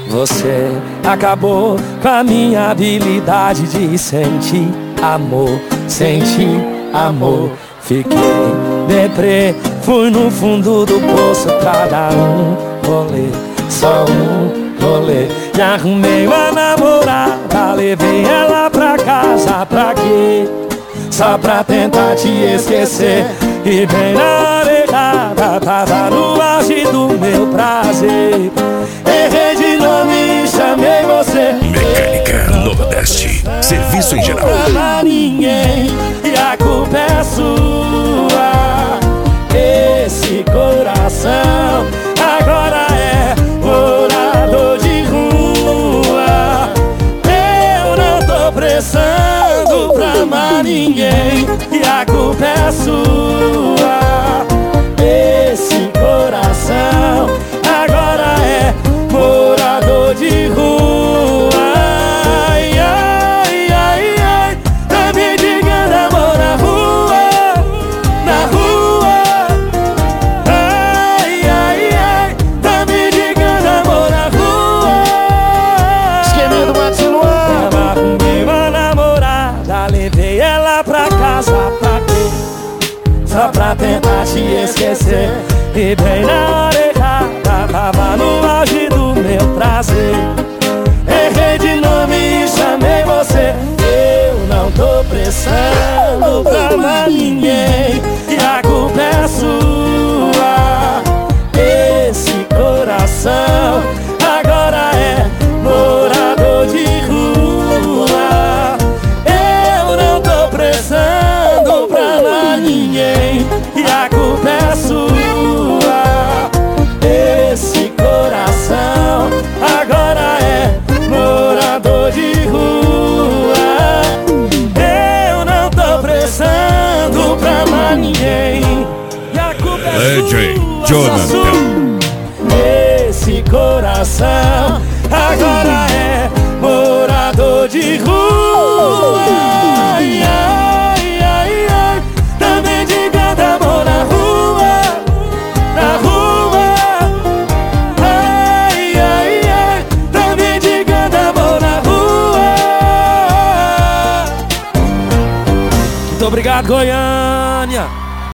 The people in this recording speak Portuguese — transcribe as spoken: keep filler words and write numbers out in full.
Você acabou com a minha habilidade de sentir amor, sentir amor. Fiquei deprê, fui no fundo do poço pra dar um rolê, só um rolê. Me arrumei uma namorada, levei ela pra casa, pra quê? Só pra tentar te esquecer. E bem na hora errada, tava no auge do meu prazer. Errei de nome e chamei você. Mecânica Nordeste, serviço em geral. Pra ninguém, e a culpa é sua. Esse coração agora é morador de rua. Eu não tô pressando pra mais ninguém, e a culpa é sua. Esse coração agora é morador de rua. Ai, ai, ai, ai, tá me digando amor na rua, na rua. Ai, ai, ai, tá me digando amor na rua. Esqueminha do Mato Siluan. Eu arrumei uma namorada, levei ela pra casa, pra quê? Só pra tentar te esquecer. E bem na hora errada, tava no auge do meu prazer. Errei de nome e chamei você. Eu não tô pressando pra mais ninguém, e a culpa é sua. Esse coração agora é morador de rua. Eu não tô pressando pra mais ninguém, e a culpa é sua. Esse coração agora é morador de rua. Eu não tô pressando pra mais ninguém, e a culpa é D J sua, Jonathan. sua. Esse coração agora é morador de rua. Ai, ai, ai, ai, tá mendigando amor na rua, na rua. Ai, ai, ai, tá mendigando amor na rua. Muito obrigado, Goiânia.